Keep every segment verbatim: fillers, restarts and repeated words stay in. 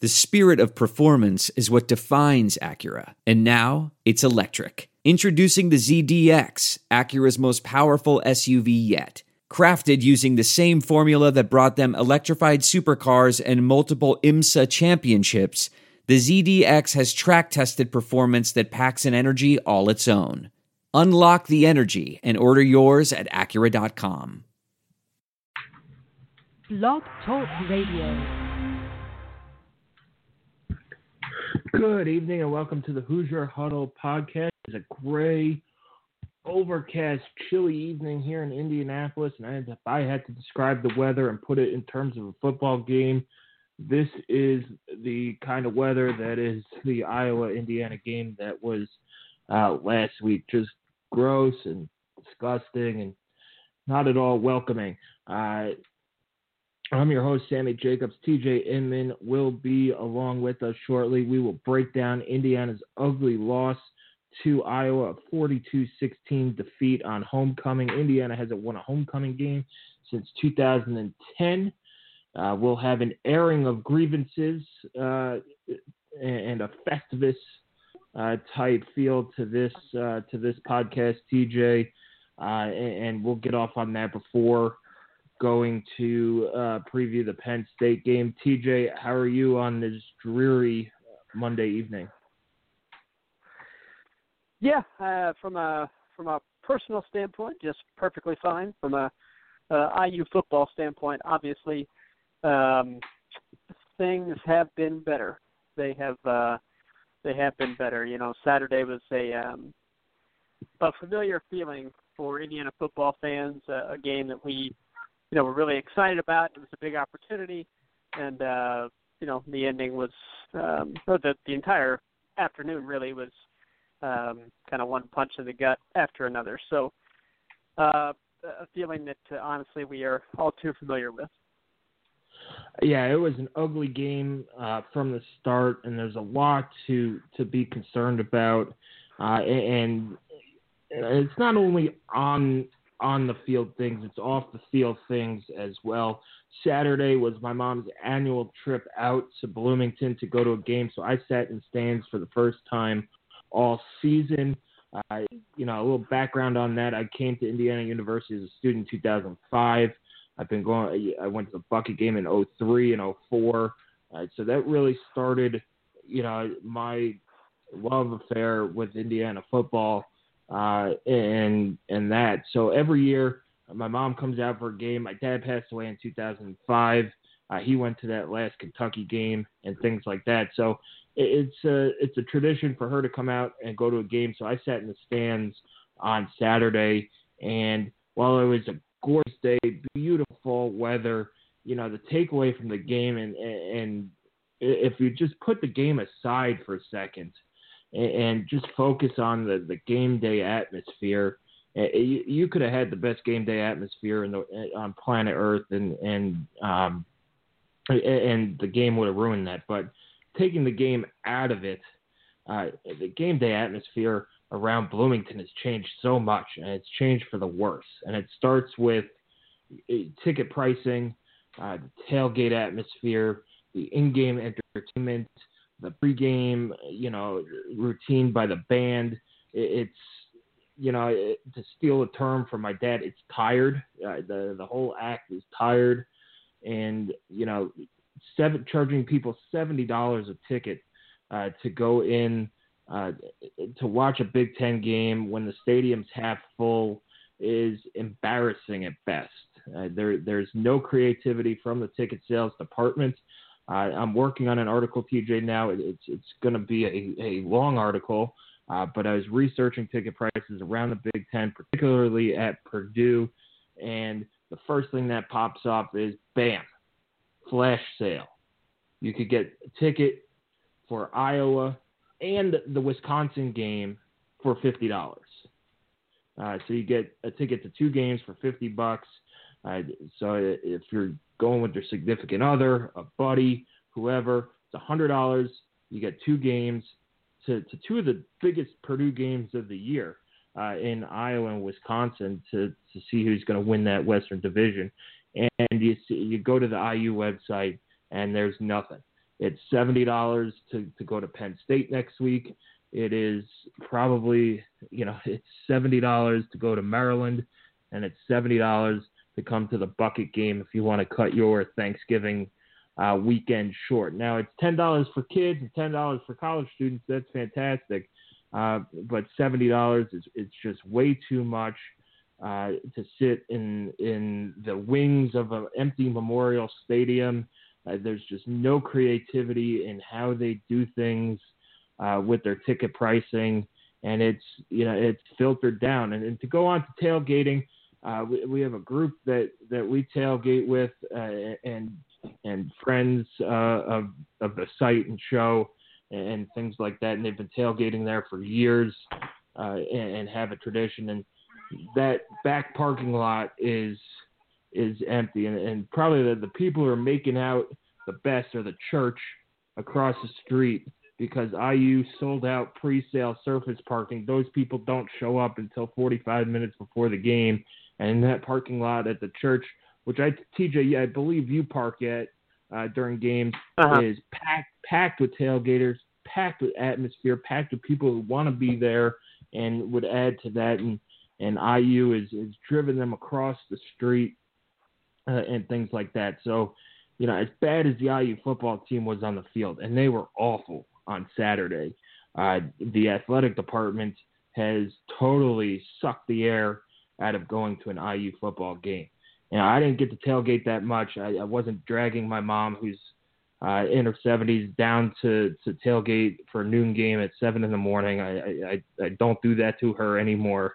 The spirit of performance is what defines Acura, and now it's electric. Introducing the Z D X, Acura's most powerful S U V yet. Crafted using the same formula that brought them electrified supercars and multiple IMSA championships, the Z D X has track-tested performance that packs an energy all its own. Unlock the energy and order yours at Acura dot com. Blog Talk Radio. Good evening and welcome to the Hoosier Huddle podcast. It's a gray, overcast, chilly evening here in Indianapolis, and I had to, if I had to describe the weather and put it in terms of a football game, this is the kind of weather that is the Iowa-Indiana game that was uh, last week. Just gross and disgusting and not at all welcoming. Uh, I'm your host, Sammy Jacobs. T J Inman will be along with us shortly. We will break down Indiana's ugly loss to Iowa, a forty-two sixteen defeat on homecoming. Indiana hasn't won a homecoming game since two thousand ten. Uh, we'll have an airing of grievances uh, and a Festivus uh, type feel to this uh, to this podcast, T J, uh, and, and we'll get off on that before going to uh, preview the Penn State game. T J, how are you on this dreary Monday evening? Yeah, uh, from a from a personal standpoint, just perfectly fine. From a uh, I U football standpoint, obviously, um, things have been better. They have uh, they have been better. You know, Saturday was a um, a familiar feeling for Indiana football fans. Uh, a game that we you know, we're really excited about. It was a big opportunity, and, uh, you know, the ending was, um, or the, the entire afternoon really was um, kind of one punch in the gut after another. So uh, a feeling that, uh, honestly, we are all too familiar with. Yeah, it was an ugly game uh, from the start, and there's a lot to, to be concerned about. Uh, and it's not only on – on the field things, it's off the field things as well. Saturday was my mom's annual trip out to Bloomington to go to a game, so I sat in stands for the first time all season. Uh, you know, a little background on that. I came to Indiana University as a student in two thousand five. I've been going, I went to the Bucket game in oh three and oh four. Uh, so that really started, you know, my love affair with Indiana football. Uh, and and that. So every year, my mom comes out for a game. My dad passed away in two thousand five. Uh, he went to that last Kentucky game and things like that. So it, it's a it's a tradition for her to come out and go to a game. So I sat in the stands on Saturday, and while it was a gorgeous day, beautiful weather, you know, the takeaway from the game, and and if you just put the game aside for a second and just focus on the, the game day atmosphere, you, you could have had the best game day atmosphere in the, on planet Earth, and and um, and the game would have ruined that. But taking the game out of it, uh, the game day atmosphere around Bloomington has changed so much, and it's changed for the worse. And it starts with ticket pricing, uh, the tailgate atmosphere, the in-game entertainment, the pregame, you know, routine by the band. It's, you know, it, to steal a term from my dad, it's tired. Uh, the the whole act is tired, and you know, seven charging people seventy dollars a ticket uh, to go in uh, to watch a Big Ten game when the stadium's half full is embarrassing at best. Uh, there there's no creativity from the ticket sales department. Uh, I'm working on an article, T J, now. It's it's going to be a, a long article, uh, but I was researching ticket prices around the Big Ten, particularly at Purdue, and the first thing that pops up is, bam, flash sale. You could get a ticket for Iowa and the Wisconsin game for fifty dollars. Uh, so you get a ticket to two games for fifty bucks. Uh, so if you're going with your significant other, a buddy, whoever, it's one hundred dollars. You get two games to, to two of the biggest Purdue games of the year uh, in Iowa and Wisconsin to, to see who's going to win that Western Division. And you see, you go to the I U website and there's nothing. It's seventy dollars to, to go to Penn State next week. It is probably, you know, it's seventy dollars to go to Maryland, and it's seventy dollars to come to the Bucket game if you want to cut your Thanksgiving uh, weekend short. Now, it's ten dollars for kids and ten dollars for college students. That's fantastic. Uh, but seventy dollars is it's just way too much uh, to sit in in the wings of an empty Memorial Stadium. Uh, there's just no creativity in how they do things uh, with their ticket pricing, and it's you know it's filtered down. And, and to go on to tailgating, uh, we, we have a group that, that we tailgate with, uh, and and friends uh, of of the site and show. And things like that, and they've been tailgating there for years, uh, and, and have a tradition. And that back parking lot is is empty, and, and probably the, the people who are making out the best are the church across the street, because I U sold out pre-sale surface parking. Those people don't show up until forty-five minutes before the game, and that parking lot at the church, which I T J, I believe you park at uh, during games, uh-huh. is packed. packed with tailgaters, packed with atmosphere, packed with people who want to be there and would add to that. And, and I U is, is driven them across the street uh, and things like that. So, you know, as bad as the I U football team was on the field, and they were awful on Saturday, uh, the athletic department has totally sucked the air out of going to an I U football game. You know, I didn't get to tailgate that much. I, I wasn't dragging my mom, who's Uh, in her seventies, down to, to tailgate for a noon game at seven in the morning. I, I, I don't do that to her anymore.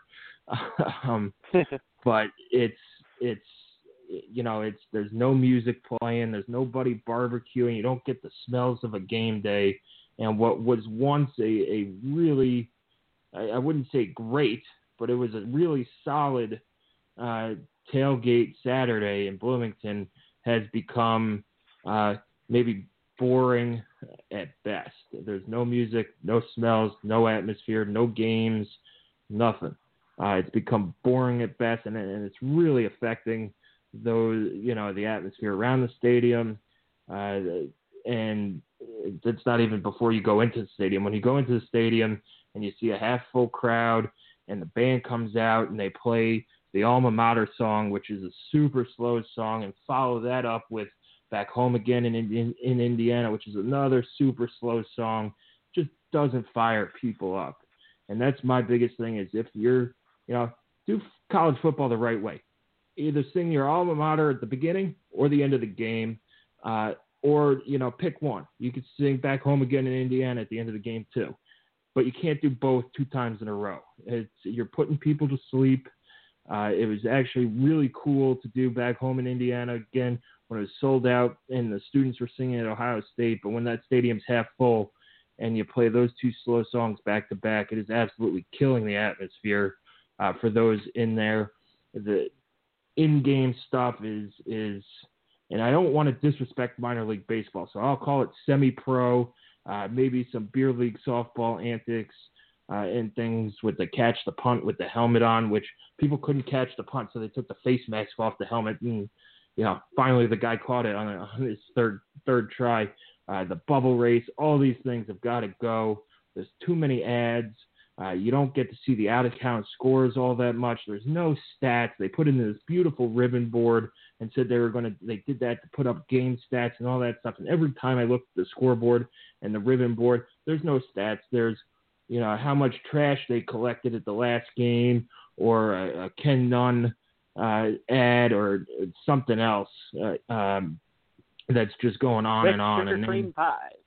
um, but it's, it's, you know, it's, there's no music playing. There's nobody barbecuing. You don't get the smells of a game day. And what was once a, a really, I, I wouldn't say great, but it was a really solid uh, tailgate Saturday in Bloomington has become, uh, maybe boring at best. There's no music, no smells, no atmosphere, no games, nothing. Uh, it's become boring at best, and, and it's really affecting those, you know, the atmosphere around the stadium. Uh, and it's not even before you go into the stadium. When you go into the stadium and you see a half full crowd and the band comes out and they play the Alma Mater song, which is a super slow song, and follow that up with Back Home Again in, in in Indiana, which is another super slow song, just doesn't fire people up. And that's my biggest thing is if you're, you know, do college football the right way. Either sing your alma mater at the beginning or the end of the game, uh, or, you know, pick one. You could sing Back Home Again in Indiana at the end of the game too. But you can't do both two times in a row. It's, you're putting people to sleep. Uh, it was actually really cool to do Back Home in Indiana again when it was sold out and the students were singing at Ohio State. But when that stadium's half full and you play those two slow songs back to back, it is absolutely killing the atmosphere uh, for those in there. The in-game stuff is, is, and I don't want to disrespect minor league baseball, so I'll call it semi-pro, uh, maybe some beer league softball antics, Uh, and things with the catch the punt with the helmet on, which people couldn't catch the punt, so they took the face mask off the helmet, and you know, finally the guy caught it on, on his third third try. Uh, the bubble race, all these things have got to go. There's too many ads. Uh, you don't get to see the out of count scores all that much. There's no stats. They put in this beautiful ribbon board and said they were going to. They did that to put up game stats and all that stuff. And every time I look at the scoreboard and the ribbon board, there's no stats. There's you know, how much trash they collected at the last game, or a, a Ken Nunn uh, ad, or something else uh, um, that's just going on Red and on. Sugar and cream then, pies.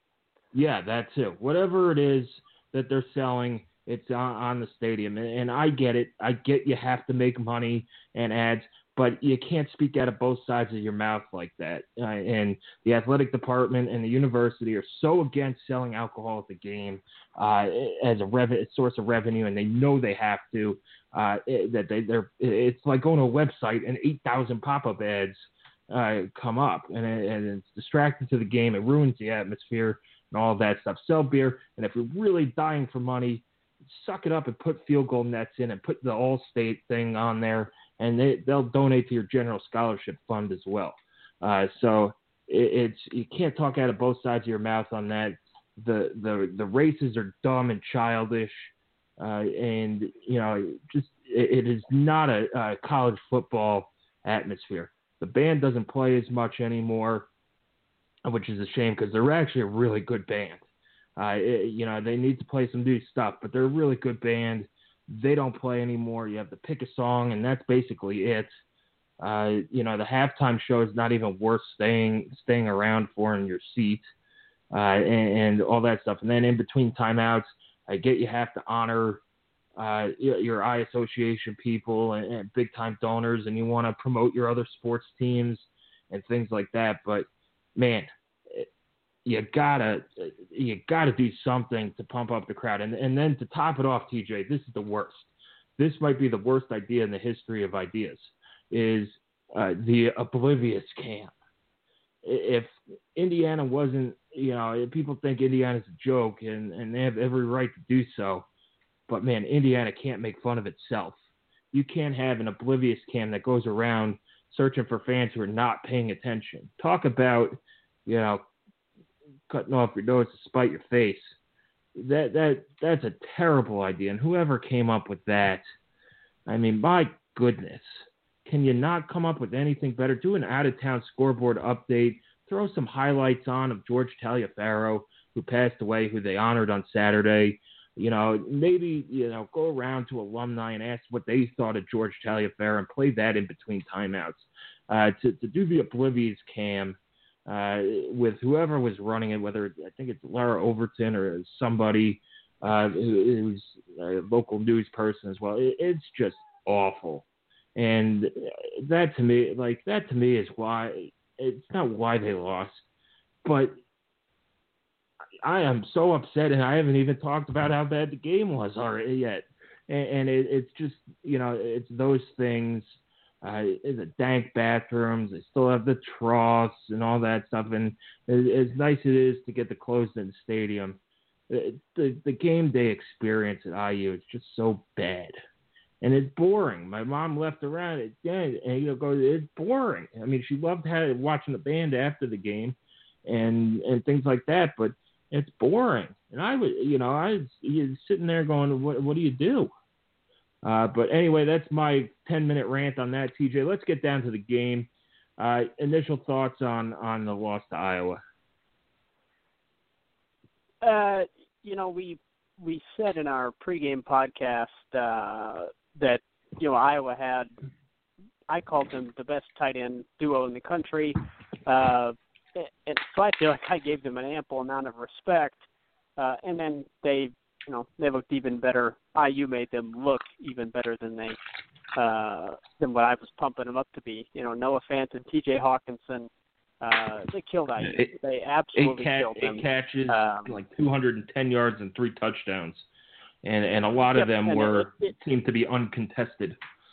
Yeah, that's it. Whatever it is that they're selling, it's on, on the stadium. And, and I get it. I get you have to make money and ads, but you can't speak out of both sides of your mouth like that. Uh, and the athletic department and the university are so against selling alcohol at the game uh, as a rev- source of revenue, and they know they have to. Uh, that they, they're, it's like going to a website and eight thousand pop-up ads uh, come up, and, it, and it's distracting to the game. It ruins the atmosphere and all that stuff. Sell beer, and if you're really dying for money, suck it up and put field goal nets in and put the All-State thing on there. And they, they'll donate to your general scholarship fund as well. Uh, so it, it's you can't talk out of both sides of your mouth on that. The the the races are dumb and childish, uh, and you know just it, it is not a, a college football atmosphere. The band doesn't play as much anymore, which is a shame because they're actually a really good band. Uh, it, you know, they need to play some new stuff, but they're a really good band. They don't play anymore. You have to pick a song, and that's basically it. Uh, you know, the halftime show is not even worth staying staying around for in your seat, uh, and, and all that stuff. And then in between timeouts, I get you have to honor uh, your eye association people and, and big time donors, and you want to promote your other sports teams and things like that. But man, you gotta you gotta do something to pump up the crowd. And and then to top it off, T J, this is the worst. This might be the worst idea in the history of ideas, is uh, the Oblivious Cam. If Indiana wasn't, you know, if people think Indiana's a joke, and, and they have every right to do so, but man, Indiana can't make fun of itself. You can't have an Oblivious Cam that goes around searching for fans who are not paying attention. Talk about, you know, cutting off your nose to spite your face. That that that's a terrible idea. And whoever came up with that, I mean, my goodness, can you not come up with anything better? Do an out-of-town scoreboard update. Throw some highlights on of George Taliaferro, who passed away, who they honored on Saturday. You know, maybe, you know, go around to alumni and ask what they thought of George Taliaferro and play that in between timeouts. Uh, to, to do the Oblivious Cam, Uh, with whoever was running it, whether I think it's Laura Overton or somebody uh, who, who's a local news person as well. It, it's just awful, and that to me, like that to me, is why it's not why they lost, but I am so upset, and I haven't even talked about how bad the game was already yet, and, and it, it's just you know it's those things. Uh, the dank bathrooms, they still have the troughs and all that stuff. And as nice it is to get the closed-in stadium, the, the the game day experience at I U is just so bad, and it's boring. My mom left around it, yeah, and you know, go, it's boring. I mean, she loved having, watching the band after the game, and and things like that, but it's boring. And I would, you know, I was sitting there going, what what do you do? Uh, but anyway, that's my ten-minute rant on that, T J. Let's get down to the game. Uh, initial thoughts on, on the loss to Iowa. Uh, you know, we we said in our pregame podcast uh, that, you know, Iowa had, I called them the best tight end duo in the country. Uh, and so I feel like I gave them an ample amount of respect. Uh, and then they, you know, they looked even better. I U made them look even better than they uh, than what I was pumping them up to be. You know, Noah Fant and T J Hawkinson, uh, they killed I U. It, they absolutely eight ca- killed them. Eight catches, um, like two hundred ten yards and three touchdowns, and and a lot yep, of them and were it, it, seemed to be uncontested.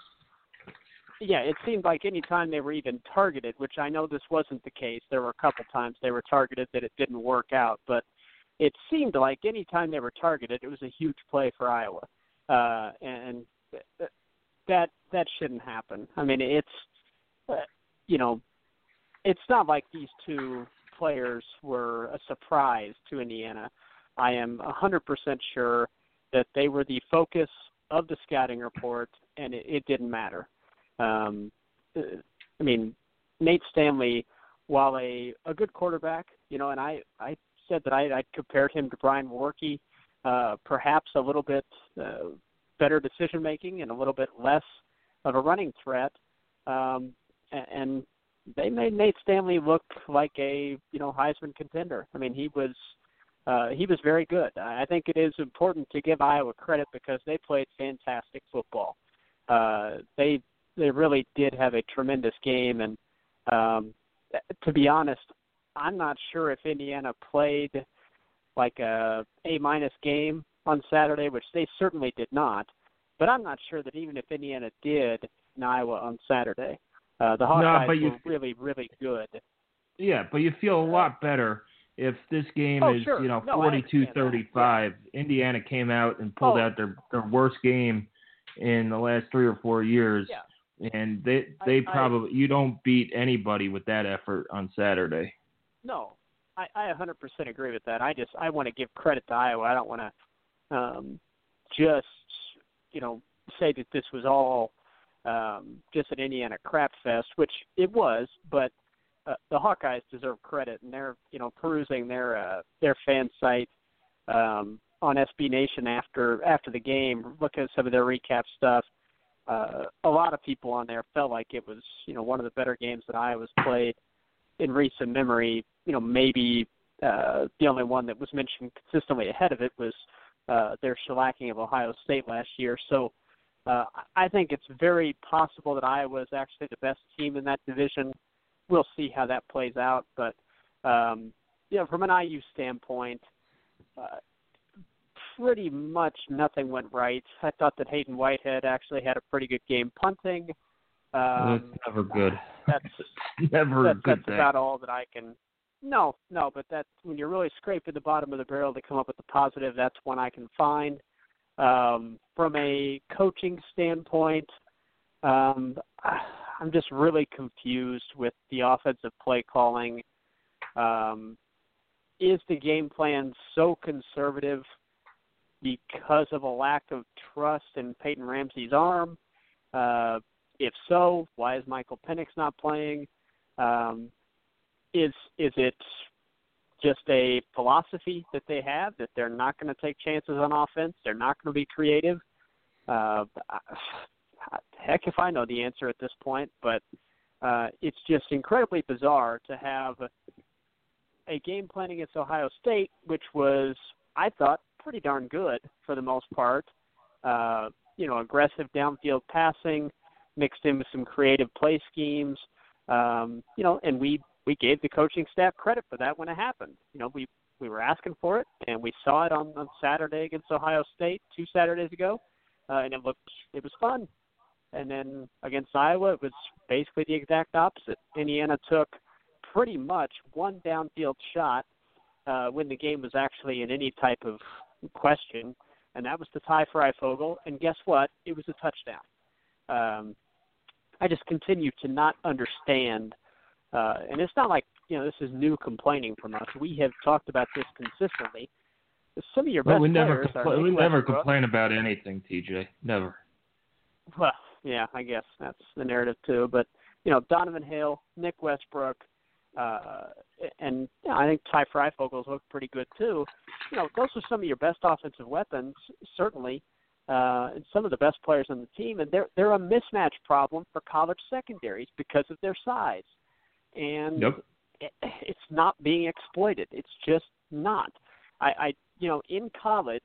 Yeah, it seemed like any time they were even targeted, which I know this wasn't the case. There were a couple times they were targeted that it didn't work out, but it seemed like any time they were targeted, it was a huge play for Iowa, uh, and that that shouldn't happen. I mean, it's uh, you know, it's not like these two players were a surprise to Indiana. I am one hundred percent sure that they were the focus of the scouting report, and it, it didn't matter. Um, I mean, Nate Stanley, while a, a good quarterback, you know, and I, I said that I, I compared him to Brian Warnke, uh, perhaps a little bit uh, better decision-making and a little bit less of a running threat. Um, and, and they made Nate Stanley look like a, you know, Heisman contender. I mean, he was uh, he was very good. I think it is important to give Iowa credit because they played fantastic football. Uh, they they really did have a tremendous game, and um, to be honest, I'm not sure if Indiana played like a A-minus game on Saturday, which they certainly did not, but I'm not sure that even if Indiana did in Iowa on Saturday, uh, the Hawkeyes no, you, were really, really good. Yeah, but you feel a lot better if this game oh, is, sure. you know, no, forty-two thirty-five. Yeah. Indiana came out and pulled oh. out their, their worst game in the last three or four years. Yeah. And they they I, probably I, you don't beat anybody with that effort on Saturday. no, I, I one hundred percent agree with that. I just I want to give credit to Iowa. I don't want to um, just you know say that this was all um, just an Indiana crap fest, which it was. But uh, the Hawkeyes deserve credit, and they're you know perusing their uh, their fan site um, on S B Nation after after the game, looking at some of their recap stuff. Uh, a lot of people on there felt like it was you know one of the better games that Iowa's played in recent memory. You know, maybe uh, the only one that was mentioned consistently ahead of it was uh, their shellacking of Ohio State last year. So uh, I think it's very possible that Iowa is actually the best team in that division. We'll see how that plays out. But, um, you know, from an I U standpoint, uh, pretty much nothing went right. I thought that Hayden Whitehead actually had a pretty good game punting. Um, that's never good. That's never that, a good That's thing. about all that I can. No, no, but that's when you're really scraping the bottom of the barrel to come up with the positive. That's one I can find. Um, from a coaching standpoint, um, I'm just really confused with the offensive play calling. Um, is the game plan so conservative because of a lack of trust in Peyton Ramsey's arm? Uh, if so, why is Michael Penix not playing? Um, is is it just a philosophy that they have that they're not going to take chances on offense? They're not going to be creative? Uh, heck if I know the answer at this point, but uh, it's just incredibly bizarre to have a game plan against Ohio State, which was, I thought, pretty darn good for the most part. Uh, you know, aggressive downfield passing mixed in with some creative play schemes. Um, you know, and we, we gave the coaching staff credit for that when it happened. You know, we, we were asking for it, and we saw it on, on Saturday against Ohio State two Saturdays ago, uh, and it looked it was fun. And then against Iowa, it was basically the exact opposite. Indiana took pretty much one downfield shot uh, when the game was actually in any type of question, and that was to Ty Freifogel. And guess what? It was a touchdown. Um, I just continue to not understand, uh, and it's not like, you know, this is new complaining from us. We have talked about this consistently. Some of your well, best we never players compl- are we Nick never Westbrook. complain about anything, T J. Never. Well, yeah, I guess that's the narrative too. But, you know, Donovan Hale, Nick Westbrook, uh, and you know, I think Ty Freifogel's looked pretty good too. You know, those are some of your best offensive weapons, certainly. Uh, and some of the best players on the team, and they're they're a mismatch problem for college secondaries because of their size, and yep. it, it's not being exploited. It's just not. I, I you know in college,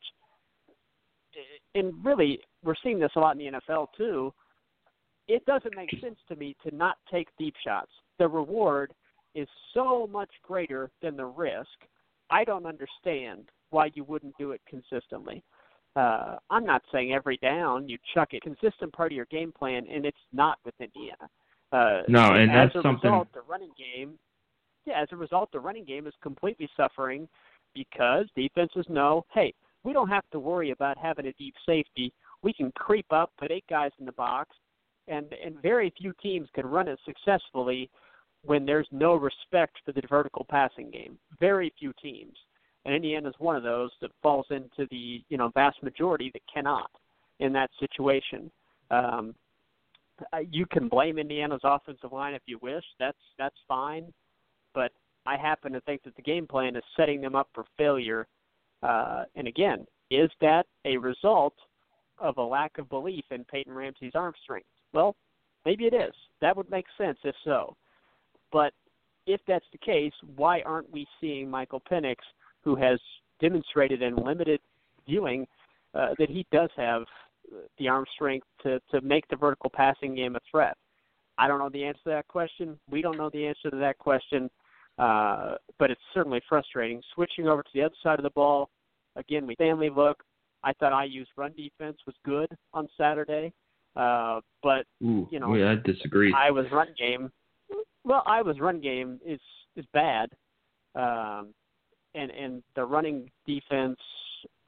and really we're seeing this a lot in the N F L too. It doesn't make sense to me to not take deep shots. The reward is so much greater than the risk. I don't understand why you wouldn't do it consistently. Uh, I'm not saying every down you chuck it. Consistent part of your game plan, and it's not with Indiana. Uh, no, and as that's a something. Result, the running game, yeah, as a result, the running game is completely suffering because defenses know, hey, we don't have to worry about having a deep safety. We can creep up, put eight guys in the box, and and very few teams can run it successfully when there's no respect for the vertical passing game. Very few teams. And Indiana's one of those that falls into the, you know, vast majority that cannot in that situation. Um, you can blame Indiana's offensive line if you wish. That's that's fine. But I happen to think that the game plan is setting them up for failure. Uh, and again, is that a result of a lack of belief in Peyton Ramsey's arm strength? Well, maybe it is. That would make sense if so. But if that's the case, why aren't we seeing Michael Penix, who has demonstrated in limited viewing uh, that he does have the arm strength to, to make the vertical passing game a threat? I don't know the answer to that question. We don't know the answer to that question, uh, but it's certainly frustrating. Switching over to the other side of the ball, again, we Stanley look. I thought I U's run defense was good on Saturday, uh, but Ooh, you know, yeah, I disagree. Iowa's run game. Well, Iowa's run game is is bad. Um, And, and the running defense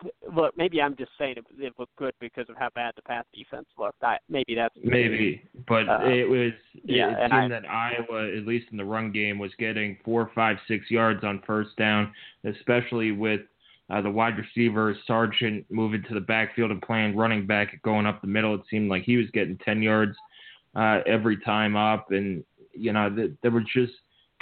look, maybe I'm just saying it, it looked good because of how bad the pass defense looked. I, maybe that's maybe, but uh, it was yeah, it and seemed I, that Iowa, at least in the run game, was getting four, five, six yards on first down, especially with uh, the wide receiver Sargent moving to the backfield and playing running back and going up the middle. It seemed like he was getting ten yards uh, every time up, and you know th- there were just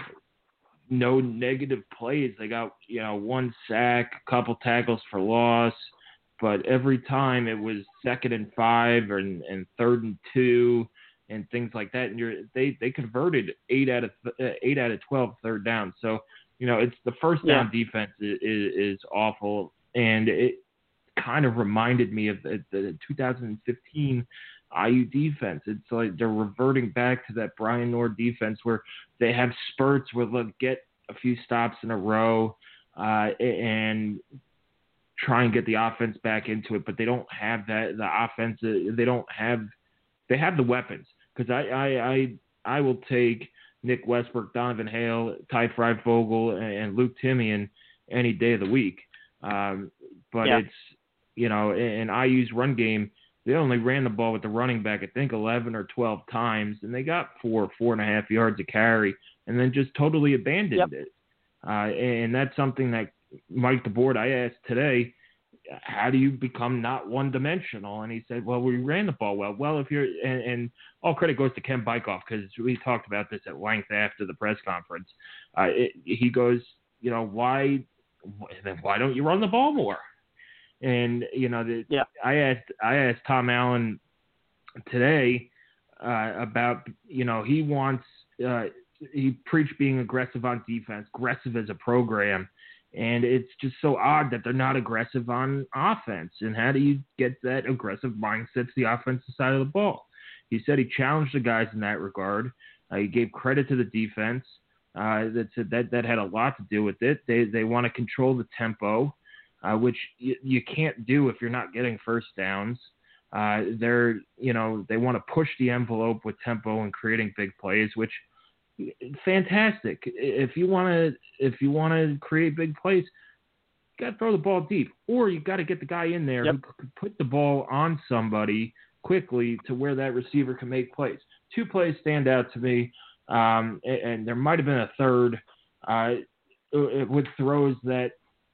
no negative plays. They got, you know, one sack, a couple tackles for loss, but every time it was second and five or, and, and third and two and things like that. And you're, they, they converted eight out of uh, eight out of twelve third down. So, you know, it's the first down yeah. defense is, is, is awful. And it kind of reminded me of the, the two thousand fifteen I U defense. It's like they're reverting back to that Brian Noor defense where they have spurts where they'll get a few stops in a row uh, and try and get the offense back into it, but they don't have that. The offense, they don't have. They have the weapons because I, I I I will take Nick Westbrook, Donovan Hale, Ty Freifogel, and, and Luke Timian any day of the week. Um, but yeah. it's you know, in I U's run game, they only ran the ball with the running back, I think, eleven or twelve times, and they got four, four and a half yards a carry, and then just totally abandoned yep. it. Uh, and that's something that Mike DeBoer, I asked today, how do you become not one-dimensional? And he said, well, we ran the ball well. Well, if you're and, – and all credit goes to Ken Bykoff because we talked about this at length after the press conference. Uh, it, he goes, you know, why then why don't you run the ball more? And, you know, the, yeah. I asked I asked Tom Allen today uh, about, you know, he wants uh, – he preached being aggressive on defense, aggressive as a program. And it's just so odd that they're not aggressive on offense. And how do you get that aggressive mindset to the offensive side of the ball? He said he challenged the guys in that regard. Uh, he gave credit to the defense. Uh, that, that that had a lot to do with it. They they want to control the tempo, uh, which you, you can't do if you're not getting first downs. Uh, they're you know they want to push the envelope with tempo and creating big plays, which fantastic. If you want to if you want to create big plays, you got to throw the ball deep, or you got to get the guy in there yep. who can put the ball on somebody quickly to where that receiver can make plays. Two plays stand out to me. Um, and, and there might have been a third uh, with throws that,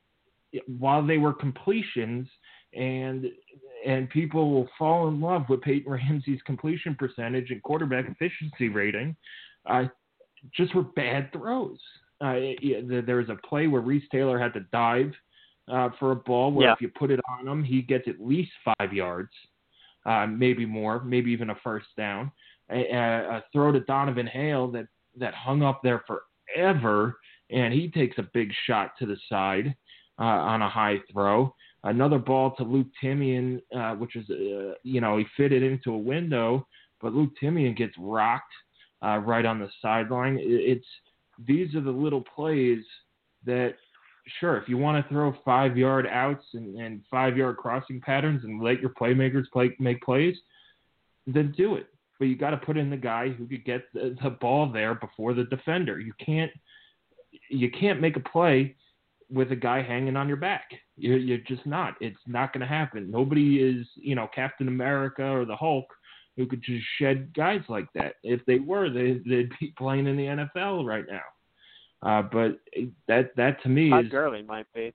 while they were completions, and and people will fall in love with Peyton Ramsey's completion percentage and quarterback efficiency rating, uh, just were bad throws. Uh, it, there was a play where Reese Taylor had to dive uh, for a ball where yeah. if you put it on him, he gets at least five yards, uh, maybe more, maybe even a first down. A, a throw to Donovan Hale that, that hung up there forever, and he takes a big shot to the side uh, on a high throw. Another ball to Luke Timian, uh, which is, uh, you know, he fitted into a window, but Luke Timian gets rocked uh, right on the sideline. It, it's these are the little plays that, sure, if you want to throw five-yard outs and, and five-yard crossing patterns and let your playmakers play, make plays, then do it. But you got to put in the guy who could get the, the ball there before the defender. You can't you can't make a play with a guy hanging on your back. You're, you're just not. It's not going to happen. Nobody is, you know, Captain America or the Hulk who could just shed guys like that. If they were, they, they'd be playing in the N F L right now. Uh, but that that to me Todd is Gurley might be.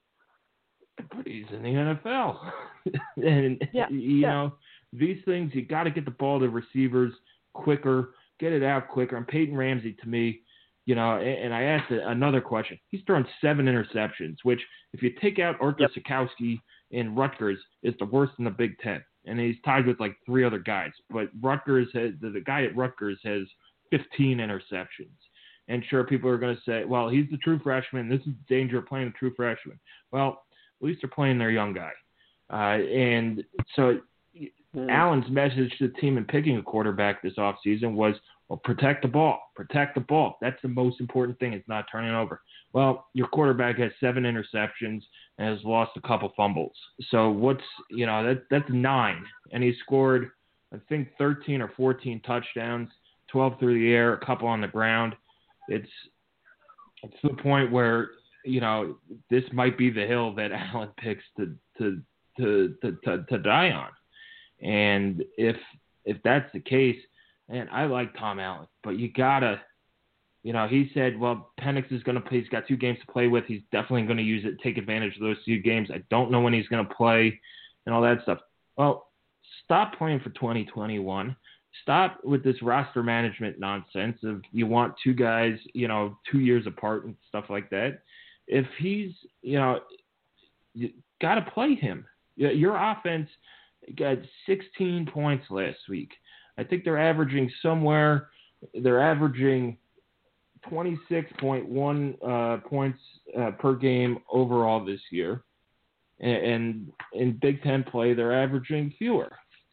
But he's in the N F L, and yeah, you yeah. know. These things, you got to get the ball to receivers quicker, get it out quicker. And Peyton Ramsey, to me, you know, and, and I asked another question. He's thrown seven interceptions, which if you take out Arthur yep. Sikowski in Rutgers, is the worst in the Big Ten. And he's tied with like three other guys. But Rutgers has, the guy at Rutgers has fifteen interceptions. And sure, people are going to say, well, he's the true freshman. This is the danger of playing a true freshman. Well, at least they're playing their young guy. Uh, and so Mm. Allen's message to the team in picking a quarterback this offseason was, well, protect the ball. Protect the ball. That's the most important thing. It's not turning over. Well, your quarterback has seven interceptions and has lost a couple fumbles. So what's, you know, that that's nine. And he scored, I think, thirteen or fourteen touchdowns, twelve through the air, a couple on the ground. It's, it's to the point where you know, this might be the hill that Allen picks to to to to, to, to die on. And if if that's the case, and I like Tom Allen, but you gotta, you know, he said, well, Penix is going to play. He's got two games to play with. He's definitely going to use it, take advantage of those two games. I don't know when he's going to play and all that stuff. Well, stop playing for twenty twenty-one. Stop with this roster management nonsense of you want two guys, you know, two years apart and stuff like that. If he's, you know, you got to play him. Your offense got sixteen points last week. I think they're averaging somewhere, they're averaging twenty-six point one uh, points uh, per game overall this year. And, and in Big Ten play, they're averaging fewer.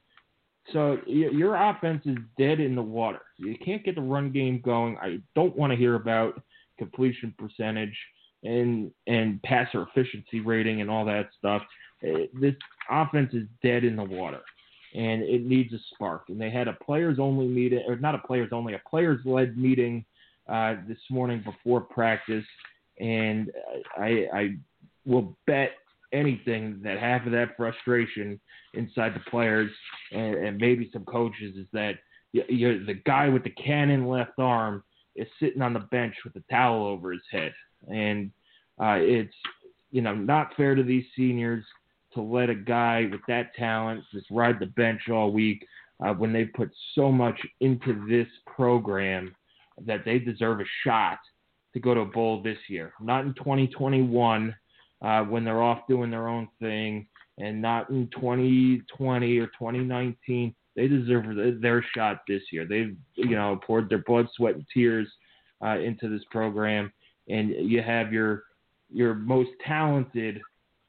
So your offense is dead in the water. You can't get the run game going. I don't want to hear about completion percentage and and passer efficiency rating and all that stuff. This offense is dead in the water, and it needs a spark. And they had a players-only meeting, or not a players-only, a players-led meeting uh, this morning before practice, and I, I will bet anything that half of that frustration inside the players and, and maybe some coaches is that you're the guy with the cannon left arm is sitting on the bench with a towel over his head. And uh, it's, you know, not fair to these seniors to let a guy with that talent just ride the bench all week uh, when they've put so much into this program that they deserve a shot to go to a bowl this year. Not in twenty twenty-one uh, when they're off doing their own thing, and not in twenty twenty or twenty nineteen. They deserve their shot this year. They've, you know, poured their blood, sweat, and tears uh, into this program, and you have your your most talented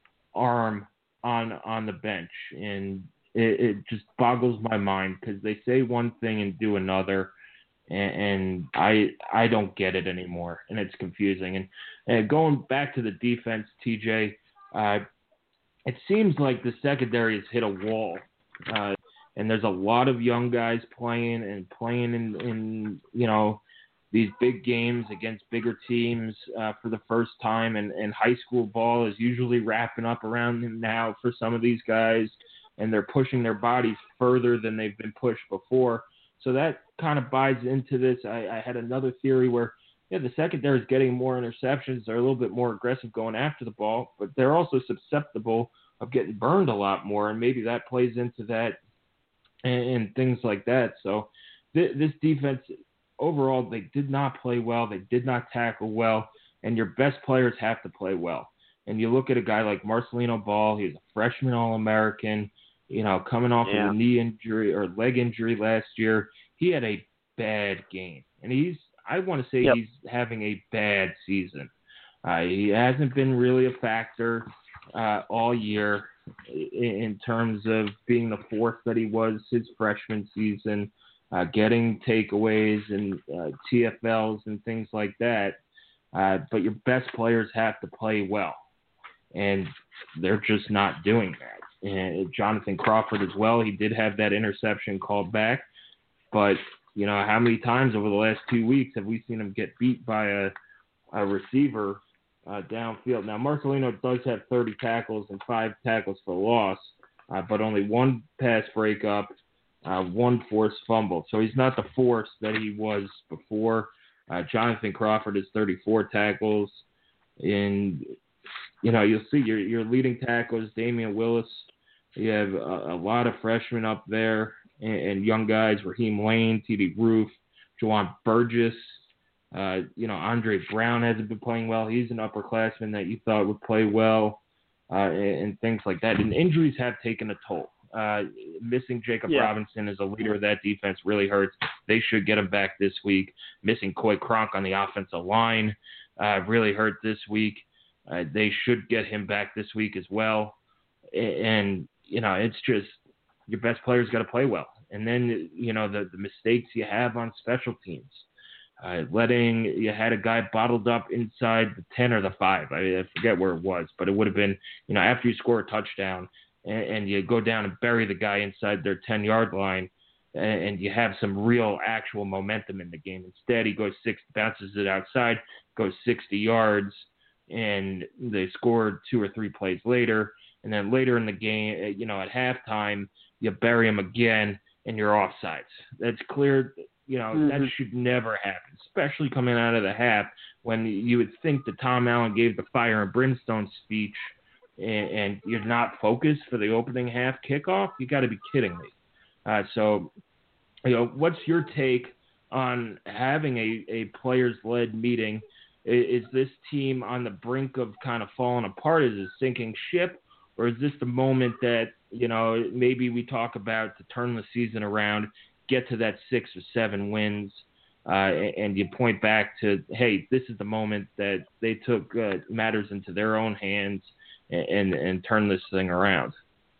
arm on on the bench, and it, it just boggles my mind because they say one thing and do another, and, and I I don't get it anymore, and it's confusing. And, and going back to the defense, T J, uh, it seems like the secondary has hit a wall, uh, and there's a lot of young guys playing and playing in, in you know, these big games against bigger teams uh, for the first time, and, and high school ball is usually wrapping up around them now for some of these guys, and they're pushing their bodies further than they've been pushed before. So that kind of buys into this. I, I had another theory where, yeah, the secondary is getting more interceptions. They're a little bit more aggressive going after the ball, but they're also susceptible of getting burned a lot more, and maybe that plays into that and, and things like that. So th- this defense – overall, they did not play well. They did not tackle well, and your best players have to play well. And you look at a guy like Marcelino Ball. He was a freshman All-American, you know, coming off yeah. of a knee injury or leg injury last year. He had a bad game, and he's I want to say yep. he's having a bad season. Uh, he hasn't been really a factor uh, all year in, in terms of being the force that he was his freshman season. Uh, getting takeaways and uh, T F Ls and things like that. Uh, but your best players have to play well, and they're just not doing that. And Jonathan Crawford as well, he did have that interception called back, but, you know, how many times over the last two weeks have we seen him get beat by a, a receiver uh, downfield? Now, Marcelino does have thirty tackles and five tackles for loss, uh, but only one pass breakup, Uh, one forced fumble. So he's not the force that he was before. Uh, Jonathan Crawford is thirty-four tackles. And, you know, you'll see your, your leading tackles, Damian Willis. You have a, a lot of freshmen up there and, and young guys, Raheem Lane, T D Roof, Juwan Burgess. Uh, you know, Andre Brown hasn't been playing well. He's an upperclassman that you thought would play well uh, and, and things like that. And injuries have taken a toll. Uh, missing Jacob yeah. Robinson as a leader of that defense really hurts. They should get him back this week. Missing Coy Cronk on the offensive line uh, really hurt this week. Uh, they should get him back this week as well. And, you know, it's just your best players got to play well. And then, you know, the, the mistakes you have on special teams. Uh, letting you had a guy bottled up inside the ten or the five. I, I forget where it was, but it would have been, you know, after you score a touchdown, and you go down and bury the guy inside their ten-yard line, and you have some real actual momentum in the game. Instead, he goes six, bounces it outside, goes sixty yards, and they scored two or three plays later, and then later in the game, you know, at halftime, you bury them again, and you're offsides. That's clear. You know, mm-hmm. that should never happen, especially coming out of the half when you would think that Tom Allen gave the fire and brimstone speech and, and you're not focused for the opening half kickoff. You got to be kidding me. Uh, so, you know, what's your take on having a, a players-led meeting? Is, is this team on the brink of kind of falling apart? Is it a sinking ship? Or is this the moment that, you know, maybe we talk about to turn the season around, get to that six or seven wins, uh, and you point back to, hey, this is the moment that they took uh, matters into their own hands and, and, and turn this thing around?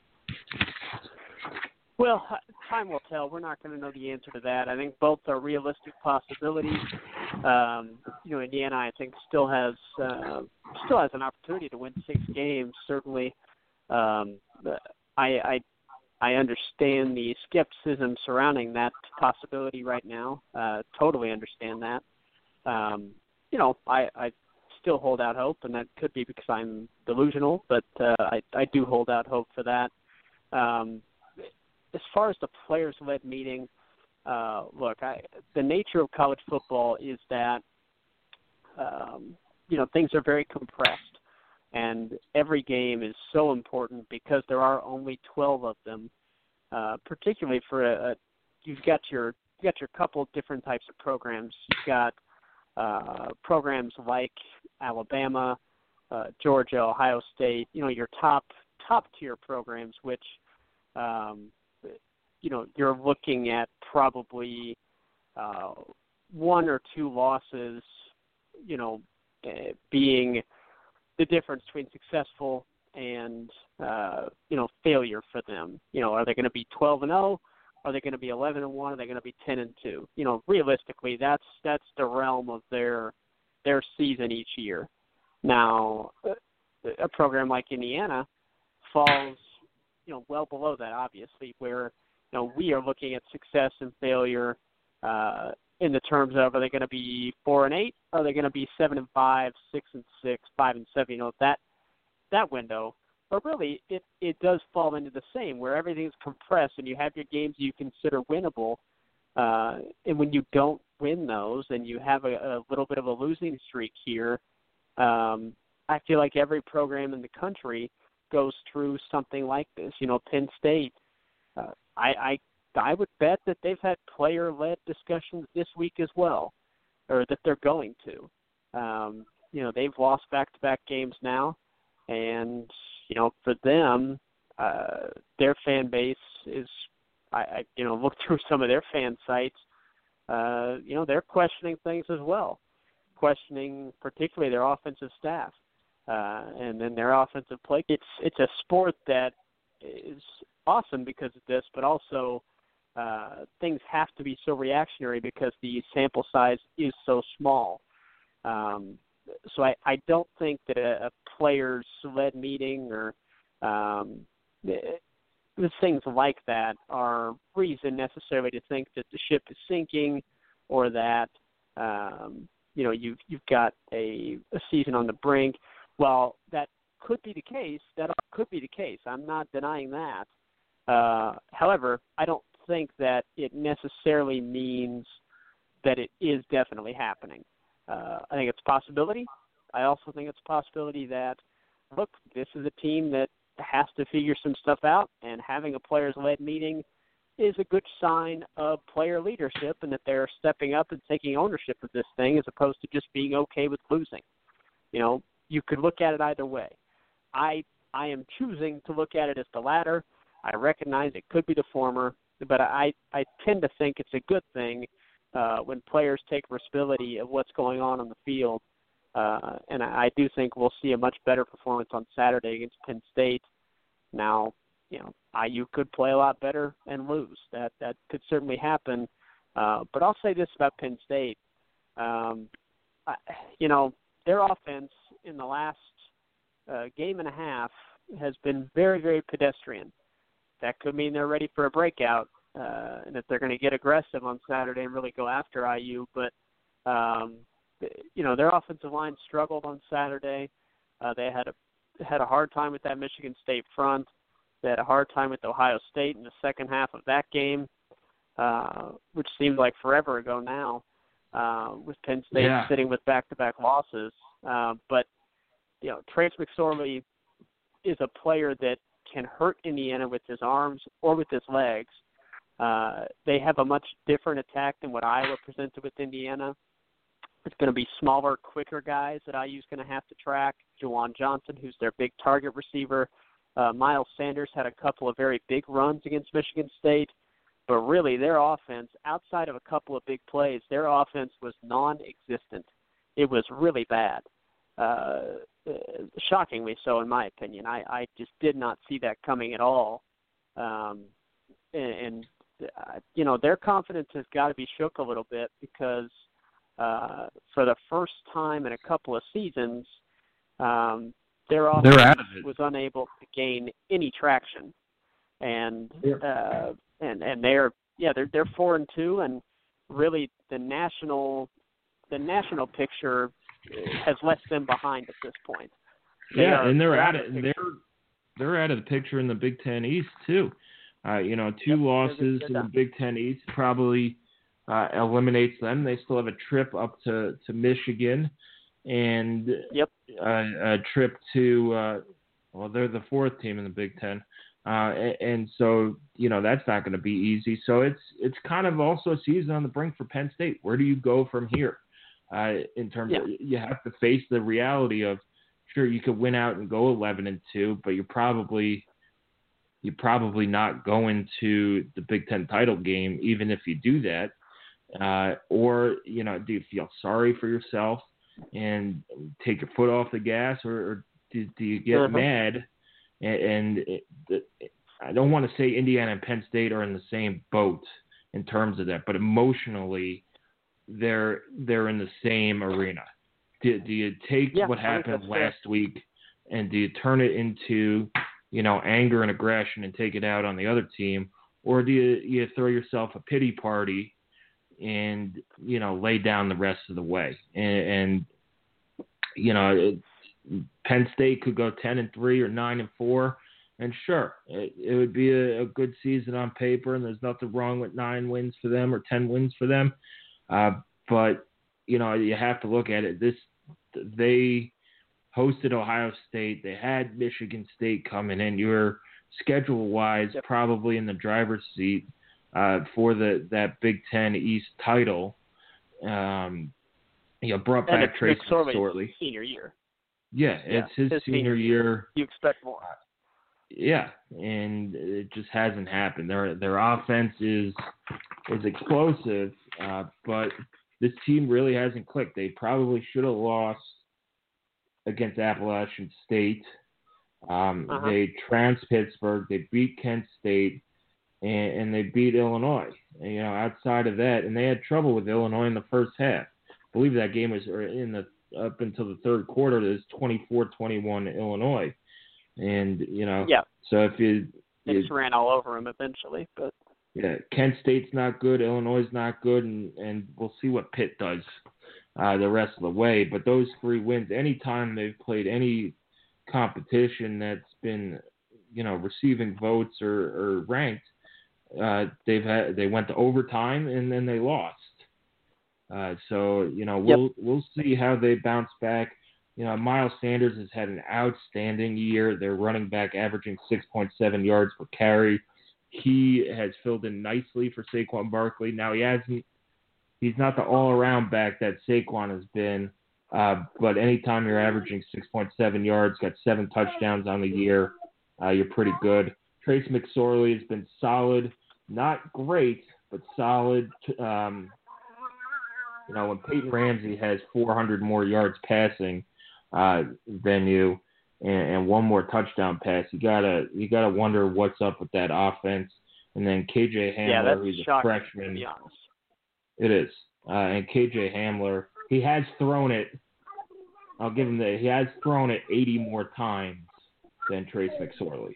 Well, time will tell. We're not going to know the answer to that. I think both are realistic possibilities. Um, you know, Indiana, I think, still has uh, still has an opportunity to win six games. Certainly, um, I, I I understand the skepticism surrounding that possibility right now. Uh, totally understand that. Um, you know, I, I still hold out hope, and that could be because I'm delusional, but uh, I, I do hold out hope for that. Um, as far as the players-led meeting, uh, look, I, the nature of college football is that, um, you know, things are very compressed. And every game is so important because there are only twelve of them. Uh, particularly for a, a, you've got your you got your couple different types of programs. You've got uh, programs like Alabama, uh, Georgia, Ohio State. You know, your top top tier programs, which um, you know you're looking at probably uh, one or two losses. You know, uh, being the difference between successful and, uh, you know, failure for them. You know, are they going to be twelve and oh? Are they going to be eleven and one? Are they going to be ten and two? You know, realistically, that's that's the realm of their their season each year. Now, a program like Indiana falls, you know, well below that, obviously, where, you know, we are looking at success and failure uh, in the terms of, are they going to be four and eight? Are they going to be seven and five, six and six, five and seven? You know, that that window. But really, it, it does fall into the same, where everything's compressed and you have your games you consider winnable. Uh, and when you don't win those and you have a, a little bit of a losing streak here, um, I feel like every program in the country goes through something like this. You know, Penn State, uh, I, I I would bet that they've had player-led discussions this week as well, or that they're going to. Um, you know, they've lost back-to-back games now, and, you know, for them, uh, their fan base is, I, I you know, look through some of their fan sites, uh, you know, they're questioning things as well, questioning particularly their offensive staff, uh, and then their offensive play. It's, it's a sport that is awesome because of this, but also Uh, things have to be so reactionary because the sample size is so small. Um, so I, I don't think that a, a players-led meeting or um, things like that are reason necessarily to think that the ship is sinking or that um, you know you've you've got a, a season on the brink. Well, that could be the case. That could be the case. I'm not denying that. Uh, however, I don't think that it necessarily means that it is definitely happening. Uh, I think it's a possibility. I also think it's a possibility that, look, this is a team that has to figure some stuff out, and having a players-led meeting is a good sign of player leadership and that they're stepping up and taking ownership of this thing as opposed to just being okay with losing. You know, you could look at it either way. I I am choosing to look at it as the latter. I recognize it could be the former, but I, I tend to think it's a good thing uh, when players take responsibility of what's going on on the field. Uh, and I, I do think we'll see a much better performance on Saturday against Penn State. Now, you know, I U could play a lot better and lose. That that could certainly happen. Uh, but I'll say this about Penn State. Um, I, you know, their offense in the last uh, game and a half has been very, very pedestrian. That could mean they're ready for a breakout uh, and that they're going to get aggressive on Saturday and really go after I U. But, um, you know, their offensive line struggled on Saturday. Uh, they had a had a hard time with that Michigan State front. They had a hard time with Ohio State in the second half of that game, uh, which seemed like forever ago now, uh, with Penn State yeah. sitting with back-to-back losses. Uh, but, you know, Trace McSorley is a player that can hurt Indiana with his arms or with his legs. Uh, they have a much different attack than what Iowa presented with Indiana. It's going to be smaller, quicker guys that I U is going to have to track. Juwan Johnson, who's their big target receiver. Uh, Miles Sanders had a couple of very big runs against Michigan State. But really, their offense, outside of a couple of big plays, their offense was non-existent. It was really bad. Uh, shockingly so, in my opinion. I, I just did not see that coming at all. Um, and, and uh, you know, their confidence has got to be shook a little bit because uh, for the first time in a couple of seasons, um, their offense was unable to gain any traction. And uh, and and they're yeah they're they're four and two, and really the national the national picture has left them behind at this point. They yeah, and they're out of the they're they're out of the picture in the Big Ten East too. Uh, you know, two yep, losses in the Big Ten East probably uh, eliminates them. They still have a trip up to, to Michigan and yep. a, a trip to uh, well, they're the fourth team in the Big Ten. Uh, and, and so, you know, that's not going to be easy. So it's it's kind of also a season on the brink for Penn State. Where do you go from here? Uh, in terms yeah. of, you have to face the reality of, sure, you could win out and go eleven and two, but you're probably you're probably not going to the Big Ten title game, even if you do that. Uh, or, you know, do you feel sorry for yourself and take your foot off the gas, or, or do, do you get uh-huh. mad? And it, it, I don't want to say Indiana and Penn State are in the same boat in terms of that, but emotionally, they're they're in the same arena. Do, do you take yeah, what happened last fair. week and do you turn it into, you know, anger and aggression and take it out on the other team, or do you you throw yourself a pity party and, you know, lay down the rest of the way? And, and you know. It, Penn State could go ten and three or nine and four, and sure, it, it would be a, a good season on paper, and there's nothing wrong with nine wins for them or ten wins for them. Uh, but you know, you have to look at it. This they hosted Ohio State. They had Michigan State coming in. You're schedule-wise yep. probably in the driver's seat uh, for the that Big Ten East title. Um, you know, brought and back Trace McSorley senior year. Yeah, it's yeah, his, his senior, senior year. You expect more. Yeah, and it just hasn't happened. Their their offense is is explosive, uh, but this team really hasn't clicked. They probably should have lost against Appalachian State. Um, uh-huh. They trounced Pittsburgh. They beat Kent State, and, and they beat Illinois. And, you know, outside of that, and they had trouble with Illinois in the first half. I believe that game was in the up until the third quarter, it was twenty-four twenty-one Illinois. And, you know, yeah. so if you... They you just ran all over them eventually, but... Yeah, Kent State's not good, Illinois is not good, and, and we'll see what Pitt does uh, the rest of the way. But those three wins, anytime they've played any competition that's been, you know, receiving votes or, or ranked, uh, they've had, they went to overtime and then they lost. Uh, so, you know, we'll yep. we'll see how they bounce back. You know, Miles Sanders has had an outstanding year. Their running back averaging six point seven yards per carry. He has filled in nicely for Saquon Barkley. Now, he hasn't – he's not the all-around back that Saquon has been, uh, but anytime you're averaging six point seven yards, got seven touchdowns on the year, uh, you're pretty good. Trace McSorley has been solid. Not great, but solid. Um You know, when Peyton Ramsey has four hundred more yards passing uh, than you, and, and one more touchdown pass, you gotta you gotta wonder what's up with that offense. And then K J Hamler, yeah, that's who's a shocking, freshman. To be honest. It is, uh, and K J Hamler, he has thrown it. I'll give him that. He has thrown it eighty more times than Trace McSorley,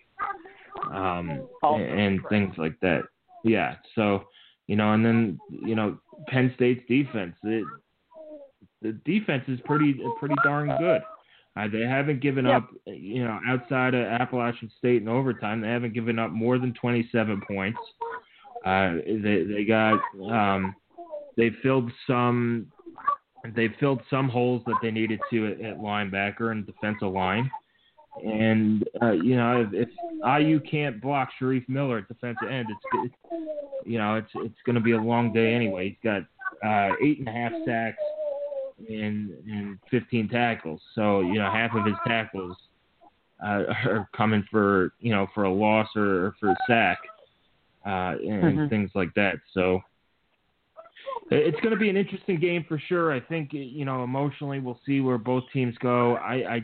um, and, and things like that. Yeah, so. You know, and then, you know, Penn State's defense. It, the defense is pretty pretty darn good. Uh, they haven't given yeah. up, you know, outside of Appalachian State in overtime, they haven't given up more than twenty-seven points. Uh, they they got um, they filled some they filled some holes that they needed to at, at linebacker and defensive line. And uh, you know, if, if I U can't block Sharif Miller at defensive end, it's, it's you know it's it's going to be a long day anyway. He's got uh, eight and a half sacks and and fifteen tackles. So you know, half of his tackles uh, are coming for you know for a loss or, or for a sack uh, and mm-hmm. things like that. So it's going to be an interesting game for sure. I think you know emotionally we'll see where both teams go. I. I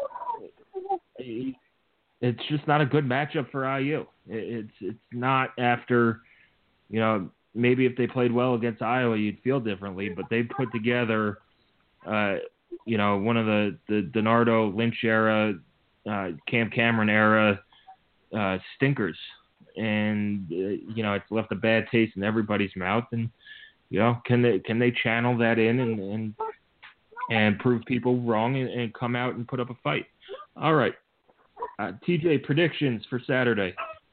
It's just not a good matchup for I U. It's it's not after, you know, maybe if they played well against Iowa, you'd feel differently. But they put together, uh, you know, one of the, the DiNardo, Lynch era, uh, Cam Cameron era uh, stinkers. And, uh, you know, it's left a bad taste in everybody's mouth. And, you know, can they can they channel that in and and, and prove people wrong and, and come out and put up a fight? All right. Uh, T J, predictions for Saturday.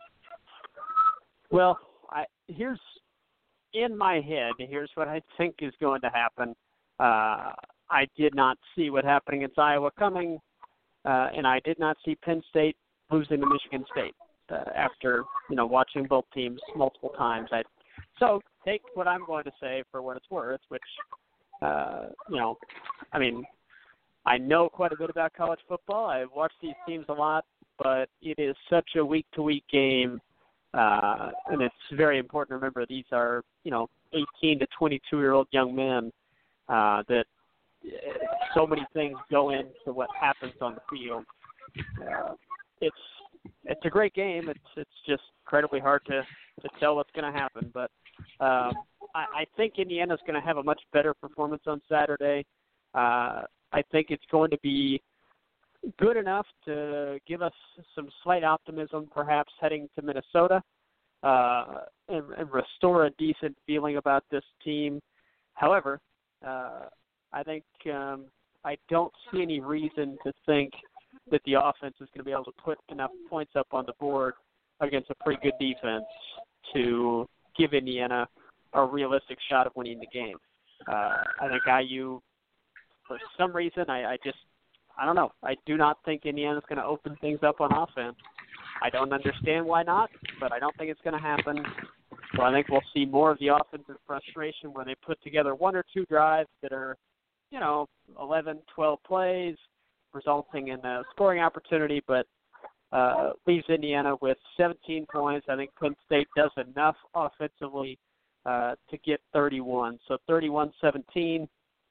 Well, I, here's in my head. Here's what I think is going to happen. Uh, I did not see what happened against Iowa coming, uh, and I did not see Penn State losing to Michigan State uh, after you know watching both teams multiple times. I, so take what I'm going to say for what it's worth, which uh, you know, I mean. I know quite a bit about college football. I've watched these teams a lot, but it is such a week-to-week game, uh, and it's very important to remember these are, you know, eighteen to twenty-two-year-old young men uh, that so many things go into what happens on the field. Uh, it's it's a great game. It's it's just incredibly hard to, to tell what's going to happen, but um, I, I think Indiana's going to have a much better performance on Saturday. Uh, I think it's going to be good enough to give us some slight optimism, perhaps heading to Minnesota, uh, and, and restore a decent feeling about this team. However, uh, I think um, I don't see any reason to think that the offense is going to be able to put enough points up on the board against a pretty good defense to give Indiana a realistic shot of winning the game. Uh, I think I U For some reason, I, I just, I don't know. I do not think Indiana's going to open things up on offense. I don't understand why not, but I don't think it's going to happen. So I think we'll see more of the offensive frustration where they put together one or two drives that are, you know, eleven, twelve plays, resulting in a scoring opportunity, but uh, leaves Indiana with seventeen points. I think Penn State does enough offensively uh, to get thirty-one. So thirty-one seventeen.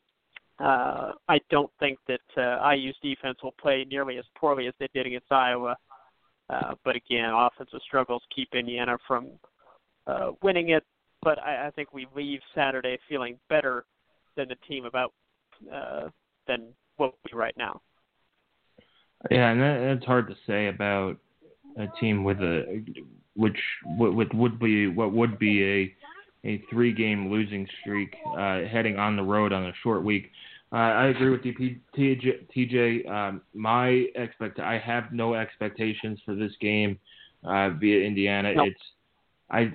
Uh, I don't think that uh, I U's defense will play nearly as poorly as they did against Iowa. Uh, but again, offensive struggles keep Indiana from uh, winning it. But I, I think we leave Saturday feeling better than the team about uh, than what we right now. Yeah, and that, that's hard to say about a team with a which with would be what would be a a three-game losing streak uh, heading on the road on a short week. Uh, I agree with you, T J. T J um, my expect I have no expectations for this game uh, via Indiana. Nope. It's I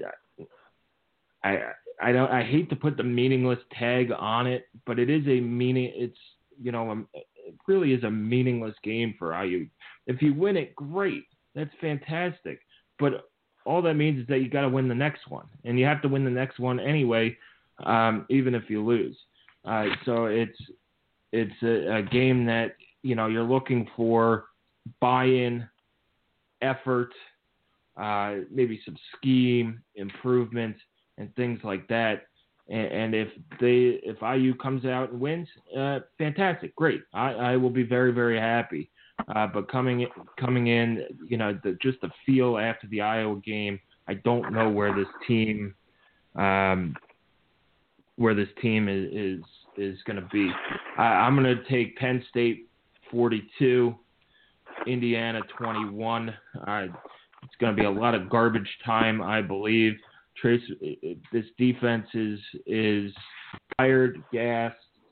I I don't I hate to put the meaningless tag on it, but it is a meaning. It's you know um, it really is a meaningless game for I U. If you win it, great. That's fantastic. But all that means is that you got to win the next one, and you have to win the next one anyway, um, even if you lose. Uh, so it's it's a, a game that you know you're looking for buy-in, effort, uh, maybe some scheme improvement and things like that. And, and if they if I U comes out and wins, uh, fantastic, great. I, I will be very very happy. Uh, but coming coming in, you know, the, just the feel after the Iowa game, I don't know where this team, um, where this team is is, is going to be. I, I'm going to take Penn State forty-two, Indiana twenty-one. Uh, it's going to be a lot of garbage time, I believe. Trace, this defense is is tired, gassed.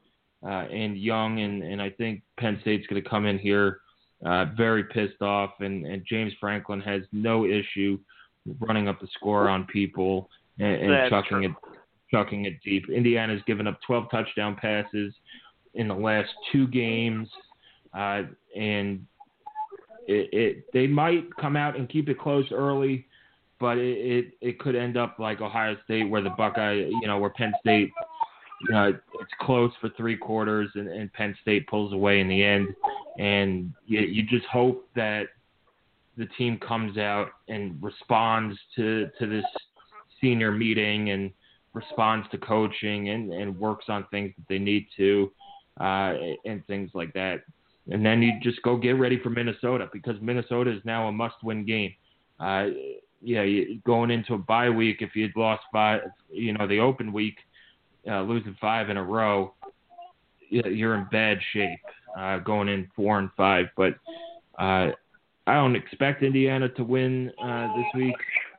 uh, and young, and, and I think Penn State's going to come in here uh, very pissed off, and, and James Franklin has no issue running up the score on people and, and chucking true. it chucking it deep. Indiana's given up twelve touchdown passes in the last two games, uh, and it, it they might come out and keep it close early, but it, it, it could end up like Ohio State, where the Buckeye, you know, where Penn State, you know, it's close for three quarters, and, and Penn State pulls away in the end. And you, you just hope that the team comes out and responds to, to this senior meeting and responds to coaching and, and works on things that they need to, uh, and things like that. And then you just go get ready for Minnesota, because Minnesota is now a must-win game. Uh, yeah, you, going into a bye week, if you'd lost five, you know, the open week, uh, losing five in a row, you're in bad shape uh, going in four and five. But uh, I don't expect Indiana to win uh, this week,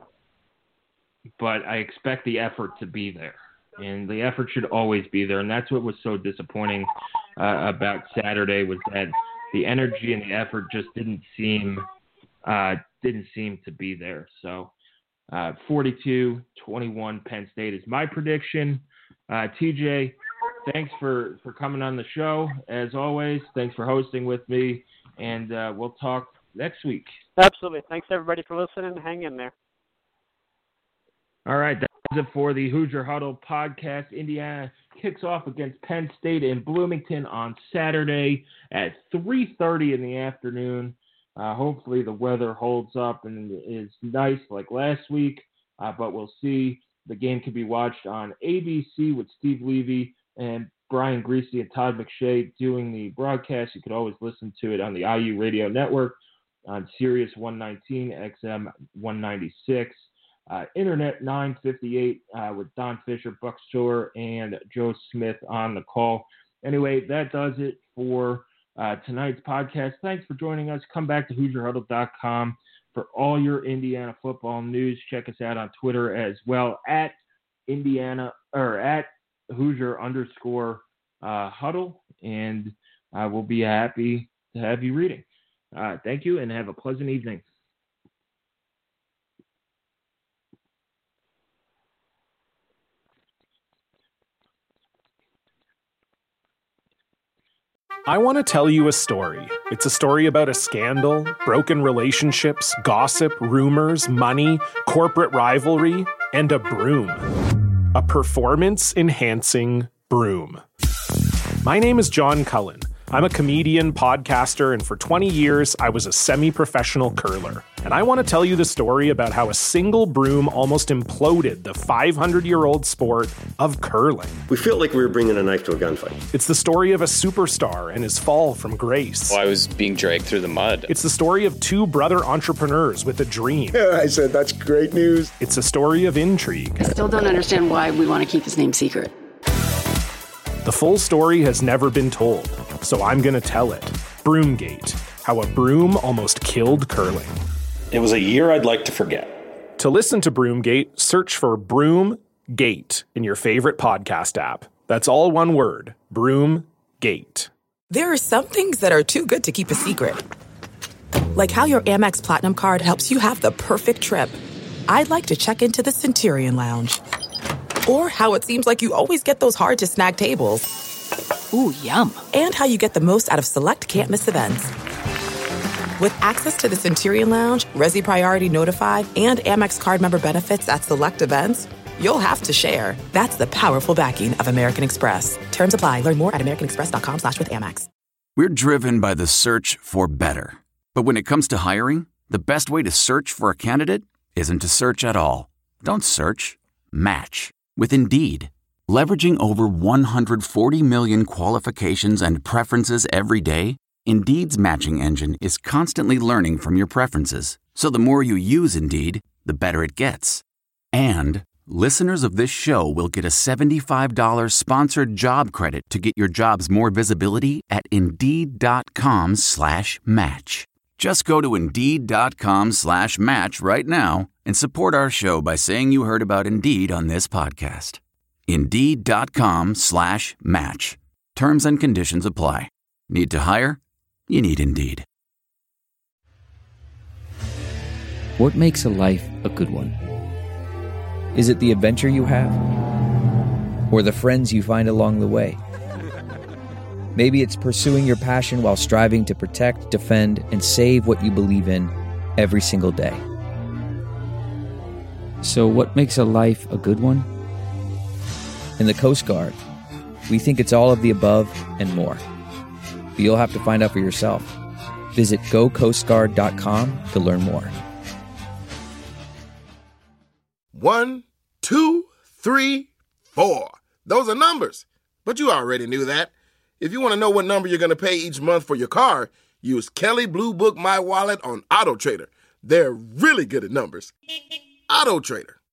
but I expect the effort to be there. And the effort should always be there. And that's what was so disappointing uh, about Saturday, was that the energy and the effort just didn't seem uh, didn't seem to be there. So uh, forty-two twenty-one Penn State is my prediction. Uh, T J, thanks for, for coming on the show. As always, thanks for hosting with me. And uh, we'll talk next week. Absolutely. Thanks, everybody, for listening. Hang in there. All right, that's it for the Hoosier Huddle podcast. Indiana kicks off against Penn State in Bloomington on Saturday at three thirty in the afternoon. Uh, hopefully the weather holds up and is nice like last week, uh, but we'll see. The game can be watched on A B C with Steve Levy and Brian Greasy and Todd McShay doing the broadcast. You could always listen to it on the I U Radio Network on Sirius one nineteen, X M one ninety-six. Uh, Internet nine fifty-eight uh, with Don Fisher, Buck Shore, and Joe Smith on the call. Anyway, that does it for uh, tonight's podcast. Thanks for joining us. Come back to Hoosier Huddle dot com for all your Indiana football news. Check us out on Twitter as well, at Indiana or at Hoosier underscore uh, Huddle, and uh, we'll be happy to have you reading. Uh, thank you, and have a pleasant evening. I want to tell you a story. It's a story about a scandal, broken relationships, gossip, rumors, money, corporate rivalry, and a broom. A performance-enhancing broom. My name is John Cullen. I'm a comedian, podcaster, and for twenty years, I was a semi-professional curler. And I want to tell you the story about how a single broom almost imploded the five hundred year old sport of curling. We feel like we were bringing a knife to a gunfight. It's the story of a superstar and his fall from grace. Well, I was being dragged through the mud. It's the story of two brother entrepreneurs with a dream. Yeah, I said, that's great news. It's a story of intrigue. I still don't understand why we want to keep his name secret. The full story has never been told, so I'm going to tell it. Broomgate, how a broom almost killed curling. It was a year I'd like to forget. To listen to Broomgate, search for Broomgate in your favorite podcast app. That's all one word, Broomgate. There are some things that are too good to keep a secret. Like how your Amex Platinum card helps you have the perfect trip. I'd like to check into the Centurion Lounge. Or how it seems like you always get those hard-to-snag tables. Ooh, yum. And how you get the most out of select can't-miss events. With access to the Centurion Lounge, Resi Priority Notified, and Amex card member benefits at select events, you'll have to share. That's the powerful backing of American Express. Terms apply. Learn more at americanexpress.com slash with Amex. We're driven by the search for better. But when it comes to hiring, the best way to search for a candidate isn't to search at all. Don't search. Match. With Indeed. Leveraging over one hundred forty million qualifications and preferences every day, Indeed's matching engine is constantly learning from your preferences. So the more you use Indeed, the better it gets. And listeners of this show will get a seventy-five dollars sponsored job credit to get your jobs more visibility at Indeed.com slash match. Just go to Indeed.com slash match right now and support our show by saying you heard about Indeed on this podcast. Indeed.com slash match. Terms and conditions apply. Need to hire? You need Indeed. What makes a life a good one? Is it the adventure you have? Or the friends you find along the way? Maybe it's pursuing your passion while striving to protect, defend, and save what you believe in every single day. So what makes a life a good one? In the Coast Guard, we think it's all of the above and more. But you'll have to find out for yourself. Visit go coast guard dot com to learn more. One, two, three, four. Those are numbers. But you already knew that. If you want to know what number you're going to pay each month for your car, use Kelley Blue Book My Wallet on AutoTrader. They're really good at numbers. AutoTrader.